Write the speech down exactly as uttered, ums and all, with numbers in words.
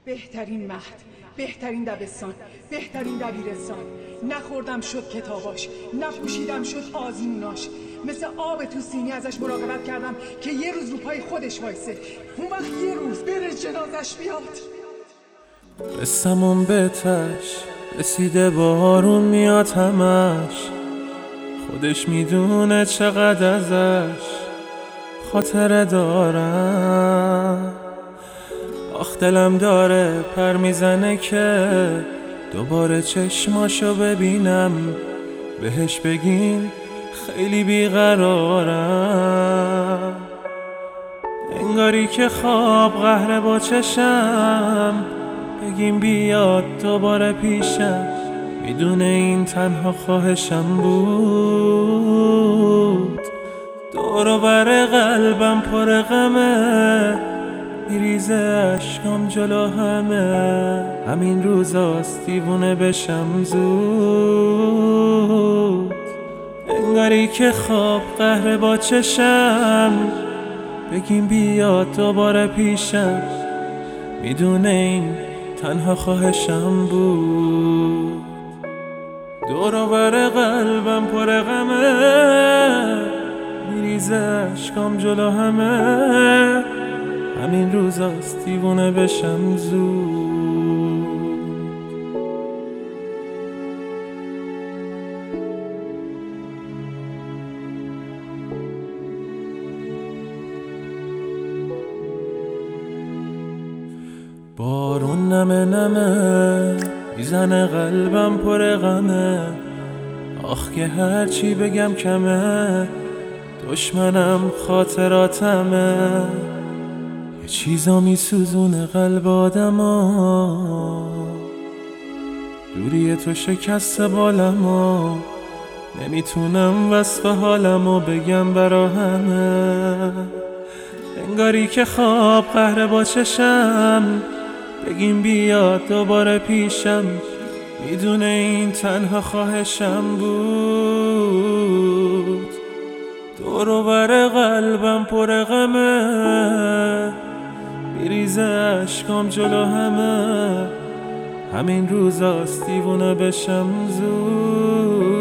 بهترین مهد، بهترین دبستان، بهترین دبیرستان. نخوردم شد کتاباش، نپوشیدم شد آزموناش. مثل آب تو سینی ازش مراقبت کردم که یه روز رو پای خودش وایسه، اون وقت یه روز بره جنازش بیاد. قصمون بهتش رسیده، بارون میاد همش، خودش میدونه چقدر ازش خاطره دارم. آخ دلم داره پر میزنه که دوباره چشماشو ببینم، بهش بگیم خیلی بیقرارم. انگاری که خواب قهره با چشم، بگیم بیاد دوباره پیشم، میدونه این تنها خواهشم بود. دور و بر قلبم پر غمه، میریزه اشکام جلو همه. همین روزاست دیوونه بشم زود. انگاری که خواب قهره با چشم، بگیم بیاد دوباره پیشم، میدونه این تنها خواهشم بود. دور و بر قلبم پر غمه، میریزه اشکام جلو همه. همین روزاست دیوونه بشم زود. بارون نمه نمه میزنه، قلبم پر غمه. آخ که هرچی بگم کمه، دشمنم خاطراتمه. یه چیزا میسوزونه قلب آدما، دوری تو شکسته بالمو. نمیتونم وصف حالمو بگم برا همه. انگاری که خواب قهره با چشم، بگیم بیاد دوباره پیشم، میدونه این تنها خواهشم بود. دور و بر قلبم پر غمه، میریزه اشکام جلو همه. همین روزاست دیوونه بشم زود.